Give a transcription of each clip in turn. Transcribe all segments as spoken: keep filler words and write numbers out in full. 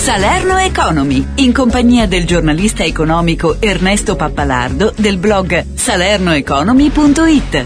Salerno Economy, in compagnia del giornalista economico Ernesto Pappalardo del blog salerno economy punto it.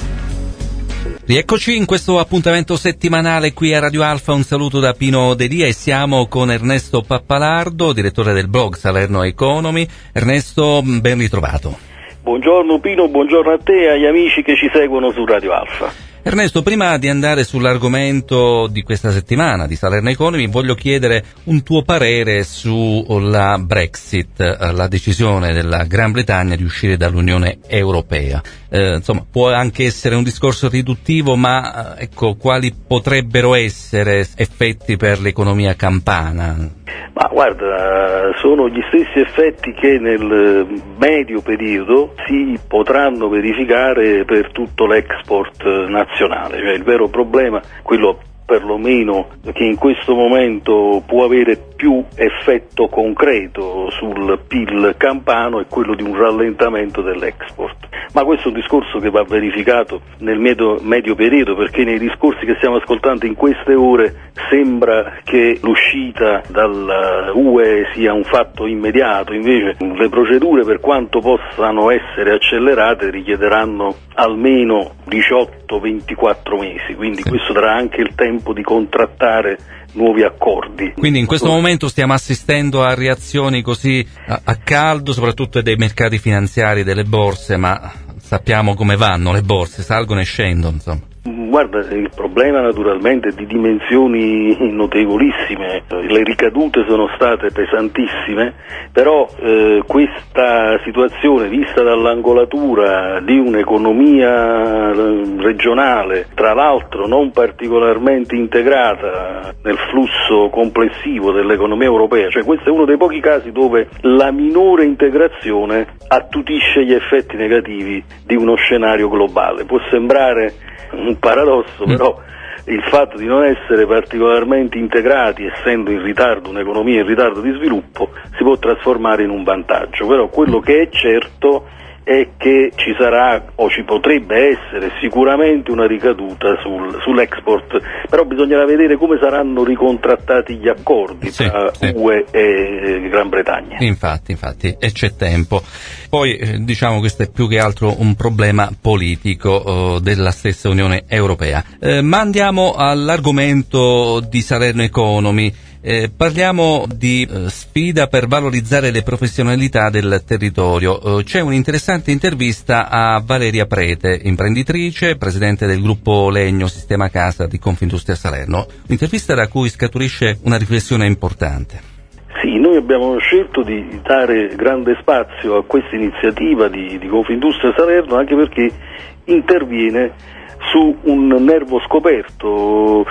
Rieccoci in questo appuntamento settimanale qui a Radio Alfa. Un saluto da Pino Delia e siamo con Ernesto Pappalardo, direttore del blog Salerno Economy. Ernesto, ben ritrovato. Buongiorno Pino, buongiorno a te e agli amici che ci seguono su Radio Alfa. Ernesto, prima di andare sull'argomento di questa settimana di Salerno Economy, voglio chiedere un tuo parere sulla Brexit, la decisione della Gran Bretagna di uscire dall'Unione Europea. Eh, insomma, può anche essere un discorso riduttivo, ma ecco, quali potrebbero essere effetti per l'economia campana? Ma guarda, sono gli stessi effetti che nel medio periodo si potranno verificare per tutto l'export nazionale, cioè il vero problema, quello perlomeno che in questo momento può avere più effetto concreto sul P I L campano, è quello di un rallentamento dell'export. Ma questo è un discorso che va verificato nel medio, medio periodo, perché nei discorsi che stiamo ascoltando in queste ore sembra che l'uscita dall'U E sia un fatto immediato, invece le procedure, per quanto possano essere accelerate, richiederanno almeno diciotto ventiquattro mesi, quindi sì. Questo darà anche il tempo di contrattare nuovi accordi. Quindi in questo momento stiamo assistendo a reazioni così a, a caldo, soprattutto dei mercati finanziari, delle borse, ma sappiamo come vanno le borse, salgono e scendono, insomma. Guarda, il problema naturalmente è di dimensioni notevolissime, le ricadute sono state pesantissime, però eh, questa situazione vista dall'angolatura di un'economia regionale, tra l'altro non particolarmente integrata nel flusso complessivo dell'economia europea, cioè questo è uno dei pochi casi dove la minore integrazione attutisce gli effetti negativi di uno scenario globale. Può sembrare un paradosso, però il fatto di non essere particolarmente integrati, essendo in ritardo un'economia in ritardo di sviluppo, si può trasformare in un vantaggio. Però quello che è certo è che ci sarà o ci potrebbe essere sicuramente una ricaduta sul, sull'export, però bisognerà vedere come saranno ricontrattati gli accordi sì, tra sì. U E e Gran Bretagna. Infatti, infatti, e c'è tempo. Poi eh, diciamo questo è più che altro un problema politico eh, della stessa Unione Europea. Eh, ma andiamo all'argomento di Salerno Economy. Eh, parliamo di eh, sfida per valorizzare le professionalità del territorio. Eh, c'è un'interessante intervista a Valeria Prete, imprenditrice, presidente del gruppo Legno Sistema Casa di Confindustria Salerno. Un'intervista da cui scaturisce una riflessione importante. Sì, noi abbiamo scelto di dare grande spazio a questa iniziativa di, di Confindustria Salerno, anche perché interviene su un nervo scoperto,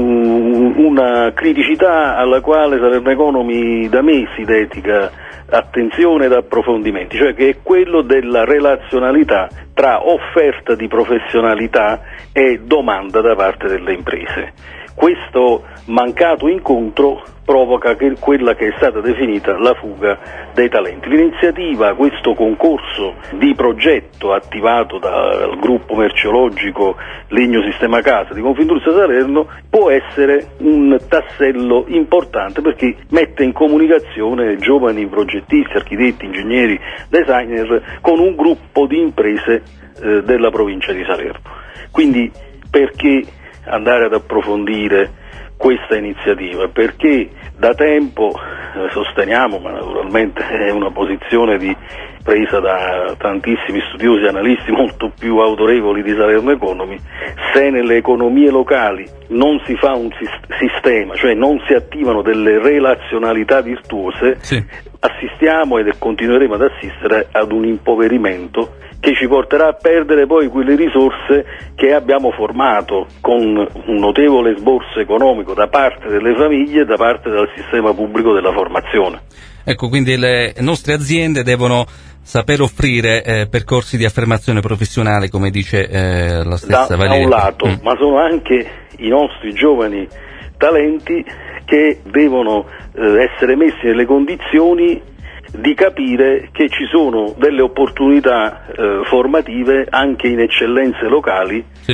un, una criticità alla quale Salerno Economy da mesi dedica attenzione ed approfondimenti, cioè che è quello della relazionalità tra offerta di professionalità e domanda da parte delle imprese. Questo mancato incontro provoca che quella che è stata definita la fuga dei talenti. L'iniziativa, questo concorso di progetto attivato dal gruppo merceologico Legno Sistema Casa di Confindustria Salerno, può essere un tassello importante perché mette in comunicazione giovani progettisti, architetti, ingegneri, designer con un gruppo di imprese eh, della provincia di Salerno. Quindi perché andare ad approfondire questa iniziativa? Perché da tempo eh, sosteniamo, ma naturalmente è una posizione di, presa da tantissimi studiosi e analisti molto più autorevoli di Salerno Economy, se nelle economie locali non si fa un sis- sistema, cioè non si attivano delle relazionalità virtuose, sì. assistiamo ed continueremo ad assistere ad un impoverimento che ci porterà a perdere poi quelle risorse che abbiamo formato con un notevole sborso economico da parte delle famiglie e da parte del sistema pubblico della formazione. Ecco, quindi le nostre aziende devono saper offrire eh, percorsi di affermazione professionale, come dice eh, la stessa da, Valeria. Da un lato, mm. ma sono anche i nostri giovani talenti che devono eh, essere messi nelle condizioni di capire che ci sono delle opportunità eh, formative anche in eccellenze locali, sì.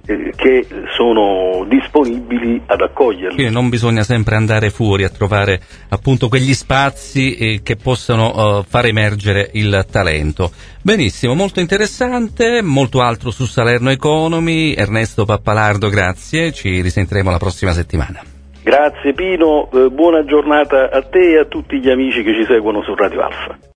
eh, che sono disponibili ad accoglierli. Quindi non bisogna sempre andare fuori a trovare appunto quegli spazi eh, che possano uh, far emergere il talento. Benissimo, molto interessante, molto altro su Salerno Economy. Ernesto Pappalardo, grazie, ci risentiremo la prossima settimana. Grazie Pino, eh, buona giornata a te e a tutti gli amici che ci seguono su Radio Alfa.